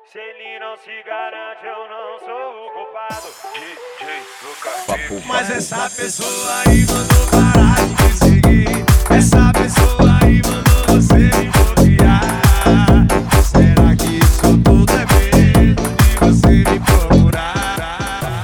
Se ele não se garante, eu não sou o culpado. DJ Lucas. Mas essa pessoa aí mandou parar de me seguir. Essa pessoa aí mandou você me bloquear. Será que isso tudo é medo de você me procurar?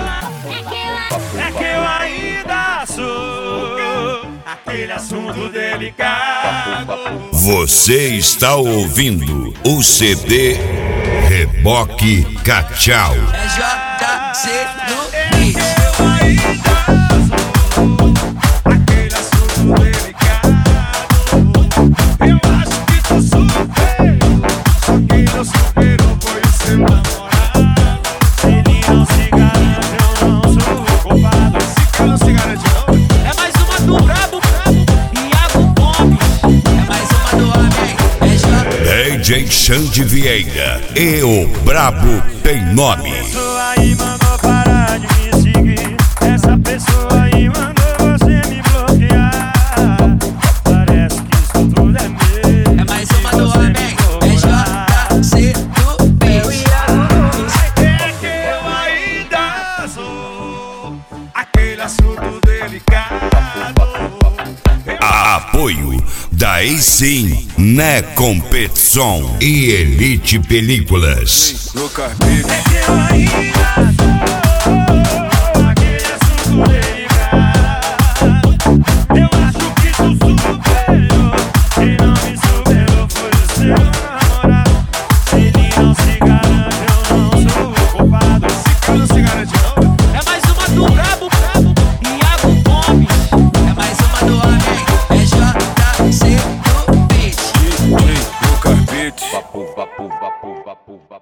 É que eu ainda sou aquele assunto delicado. Você está ouvindo o CD Reboque Cachau. É JC no beat. Eu ainda sou aquele assunto delicado. Eu acho que tu superou, só quem não superou foi o seu namorado. Se ele não se garante, eu não sou o culpado. Esse cara não se garante não. É mais uma do Brabo, Iago Gomes. É mais uma do homem, é DJ Xande Vieira e o Brabo tem nome. Pessoa aí mandou parar de me seguir. Essa pessoa aí mandou você me bloquear. Parece que isso tudo é medo. É mais uma do homem, é JC no beat. É que eu ainda sou aquele assunto delicado. Apoio da Sim na Competição e Elite Películas. Lucas É que eu ainda sou aquele assunto delicado. Eu acho que tu superou. Quem não me superou foi o seu namorado. Se ele não se garante, eu não sou o culpado. Esse cara não se garante não. É mais uma do Brabo, Iago Gomes. É mais uma do homem, é JC no beat. Lucas Beat. Vapo, vapo, vapo, vapo, vapo.